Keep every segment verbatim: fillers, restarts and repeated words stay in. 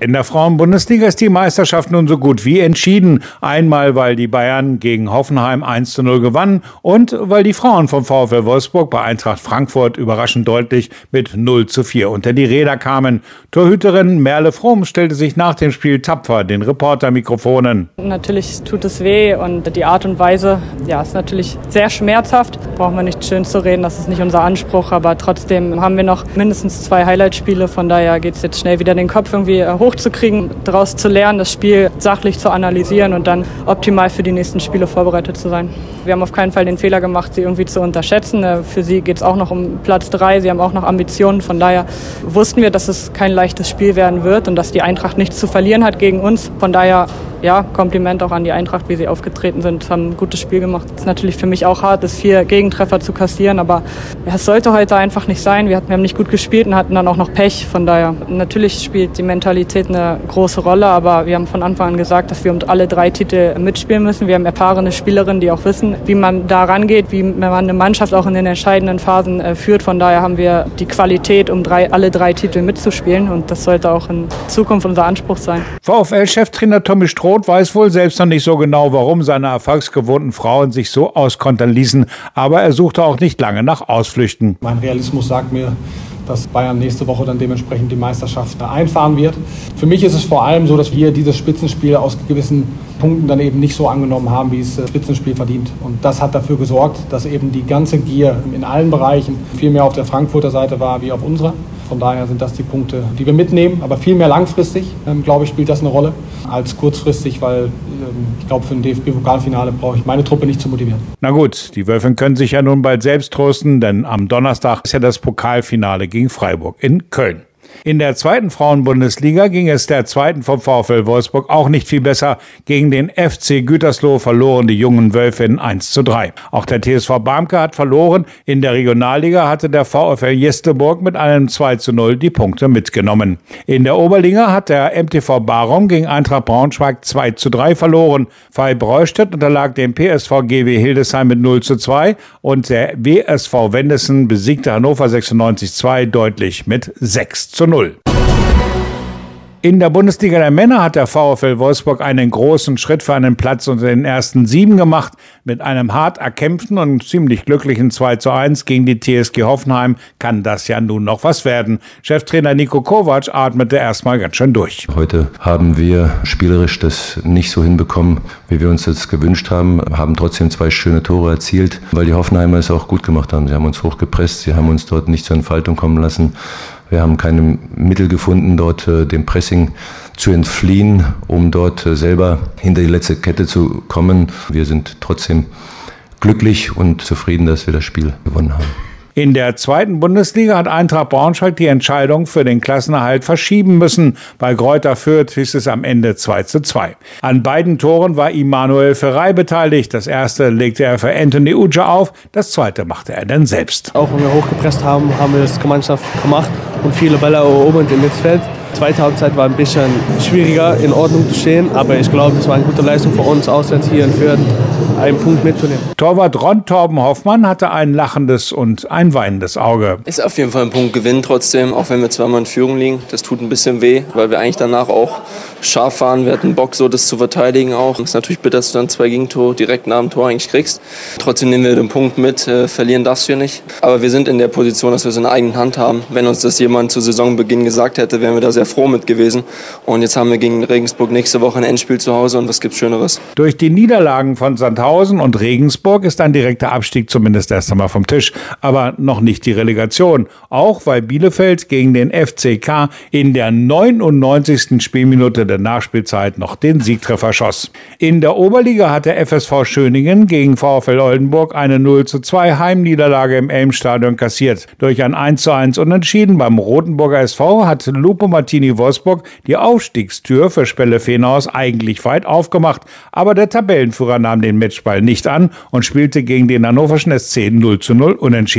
In der Frauenbundesliga ist die Meisterschaft nun so gut wie entschieden. Einmal, weil die Bayern gegen Hoffenheim eins zu null gewannen und weil die Frauen vom VfL Wolfsburg bei Eintracht Frankfurt überraschend deutlich mit null zu vier unter die Räder kamen. Torhüterin Merle Fromm stellte sich nach dem Spiel tapfer den Reportermikrofonen. Natürlich tut es weh und die Art und Weise, ja, ist natürlich sehr schmerzhaft. Brauchen wir nicht schön zu reden, das ist nicht unser Anspruch, aber trotzdem haben wir noch mindestens zwei Highlight-Spiele. Von daher geht es jetzt schnell wieder den Kopf irgendwie hochzukriegen, daraus zu lernen, das Spiel sachlich zu analysieren und dann optimal für die nächsten Spiele vorbereitet zu sein. Wir haben auf keinen Fall den Fehler gemacht, sie irgendwie zu unterschätzen. Für sie geht es auch noch um Platz drei, sie haben auch noch Ambitionen. Von daher wussten wir, dass es kein leichtes Spiel werden wird und dass die Eintracht nichts zu verlieren hat gegen uns. Von daher, ja, Kompliment auch an die Eintracht, wie sie aufgetreten sind, haben ein gutes Spiel gemacht. Es ist natürlich für mich auch hart, das vier Gegentreffer zu kassieren, aber ja, es sollte heute einfach nicht sein. Wir, hatten, wir haben nicht gut gespielt und hatten dann auch noch Pech. Von daher, natürlich spielt die Mentalität eine große Rolle, aber wir haben von Anfang an gesagt, dass wir um alle drei Titel mitspielen müssen. Wir haben erfahrene Spielerinnen, die auch wissen, wie man da rangeht, wie man eine Mannschaft auch in den entscheidenden Phasen äh, führt. Von daher haben wir die Qualität, um drei, alle drei Titel mitzuspielen und das sollte auch in Zukunft unser Anspruch sein. VfL-Cheftrainer Tommy Stroth weiß wohl selbst noch nicht so genau, warum seine erfolgsgewohnten Frauen sich so auskontern ließen, aber er suchte auch nicht lange nach Ausflüchten. Mein Realismus sagt mir, dass Bayern nächste Woche dann dementsprechend die Meisterschaft einfahren wird. Für mich ist es vor allem so, dass wir dieses Spitzenspiel aus gewissen Punkten dann eben nicht so angenommen haben, wie es das Spitzenspiel verdient. Und das hat dafür gesorgt, dass eben die ganze Gier in allen Bereichen viel mehr auf der Frankfurter Seite war wie auf unserer. Von daher sind das die Punkte, die wir mitnehmen, aber viel mehr langfristig, ähm, glaube ich, spielt das eine Rolle, als kurzfristig, weil ähm, ich glaube, für ein D F B-Pokalfinale brauche ich meine Truppe nicht zu motivieren. Na gut, die Wölfinnen können sich ja nun bald selbst trösten, denn am Donnerstag ist ja das Pokalfinale gegen Freiburg in Köln. In der zweiten Frauenbundesliga ging es der zweiten vom VfL Wolfsburg auch nicht viel besser. Gegen den F C Gütersloh verloren die jungen Wölfinnen eins zu drei. Auch der T S V Barmke hat verloren. In der Regionalliga hatte der VfL Jesteburg mit einem zwei zu null die Punkte mitgenommen. In der Oberliga hat der M T V Barum gegen Eintracht Braunschweig zwei zu drei verloren. V Breustedt unterlag dem P S V G W Hildesheim mit null zu zwei und der W S V Wendessen besiegte Hannover sechsundneunzig zwei deutlich mit sechs zu null. In der Bundesliga der Männer hat der VfL Wolfsburg einen großen Schritt für einen Platz unter den ersten sieben gemacht. Mit einem hart erkämpften und ziemlich glücklichen zwei zu eins gegen die T S G Hoffenheim kann das ja nun noch was werden. Cheftrainer Niko Kovac atmete erstmal ganz schön durch. Heute haben wir spielerisch das nicht so hinbekommen, wie wir uns das gewünscht haben, haben trotzdem zwei schöne Tore erzielt, weil die Hoffenheimer es auch gut gemacht haben. Sie haben uns hochgepresst, sie haben uns dort nicht zur Entfaltung kommen lassen. Wir haben keine Mittel gefunden, dort äh, dem Pressing zu entfliehen, um dort äh, selber hinter die letzte Kette zu kommen. Wir sind trotzdem glücklich und zufrieden, dass wir das Spiel gewonnen haben. In der zweiten Bundesliga hat Eintracht Braunschweig die Entscheidung für den Klassenerhalt verschieben müssen. Bei Greuther Fürth hieß es am Ende zwei zu zwei. An beiden Toren war Immanuel Ferrei beteiligt. Das erste legte er für Anthony Uja auf, das zweite machte er dann selbst. Auch wenn wir hochgepresst haben, haben wir das gemeinschaftlich gemacht und viele Bälle erobert im Mittelfeld. Die zweite Halbzeit war ein bisschen schwieriger, in Ordnung zu stehen, aber ich glaube, es war eine gute Leistung für uns, auswärts hier in Fürth einen Punkt mitzunehmen. Torwart Ron Torben Hoffmann hatte ein lachendes und ein weinendes Auge. Ist auf jeden Fall ein Punkt Gewinn trotzdem, auch wenn wir zweimal in Führung liegen. Das tut ein bisschen weh, weil wir eigentlich danach auch scharf waren. Wir hatten Bock, so das zu verteidigen auch. Es ist natürlich bitter, dass du dann zwei Gegentore direkt nach dem Tor eigentlich kriegst. Trotzdem nehmen wir den Punkt mit, äh, verlieren darfst du nicht. Aber wir sind in der Position, dass wir es in der eigenen Hand haben. Wenn uns das jemand zu Saisonbeginn gesagt hätte, wären wir da sehr froh mit gewesen. Und jetzt haben wir gegen Regensburg nächste Woche ein Endspiel zu Hause und was gibt's Schöneres? Durch die Niederlagen von Sandhausen und Regensburg ist ein direkter Abstieg zumindest erst einmal vom Tisch, aber noch nicht die Relegation. Auch weil Bielefeld gegen den F C K in der neunundneunzigsten Spielminute der Nachspielzeit noch den Siegtreffer schoss. In der Oberliga hat der F S V Schöningen gegen VfL Oldenburg eine null zu zwei Heimniederlage im Elmstadion kassiert. Durch ein eins zu eins Unentschieden beim Rotenburger S V hat Lupo Martini Wolfsburg die Aufstiegstür für Spelle Venaus eigentlich weit aufgemacht, aber der Tabellenführer nahm den Matchball nicht an und spielte gegen den hannoverschen S C null zu null unentschieden.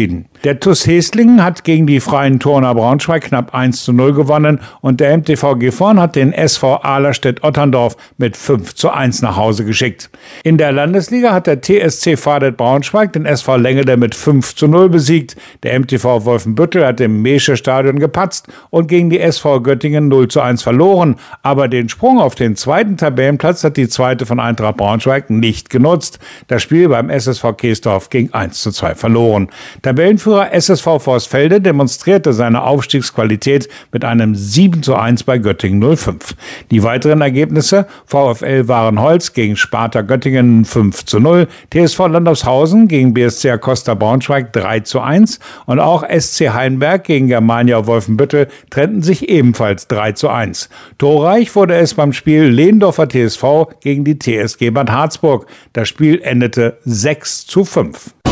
Der T U S Heslingen hat gegen die Freien Turner Braunschweig knapp eins zu null gewonnen und der M T V Gifhorn hat den S V Ahlerstedt-Otterndorf mit fünf zu eins nach Hause geschickt. In der Landesliga hat der T S C Vadet Braunschweig den S V Lengede mit fünf zu null besiegt. Der M T V Wolfenbüttel hat im Meesche-Stadion gepatzt und gegen die S V Göttingen null zu eins verloren. Aber den Sprung auf den zweiten Tabellenplatz hat die zweite von Eintracht Braunschweig nicht genutzt. Das Spiel beim S S V Keesdorf ging eins zu zwei verloren. Tabellenführer S S V Vorsfelde demonstrierte seine Aufstiegsqualität mit einem sieben zu eins bei Göttingen null fünf. Die weiteren Ergebnisse: VfL Warenholz gegen Sparta Göttingen fünf zu null, T S V Landaushausen gegen B S C Acosta Braunschweig drei zu eins und auch S C Heinberg gegen Germania Wolfenbüttel trennten sich ebenfalls drei zu eins. Torreich wurde es beim Spiel Lehndorfer T S V gegen die T S G Bad Harzburg. Das Spiel endete sechs zu fünf.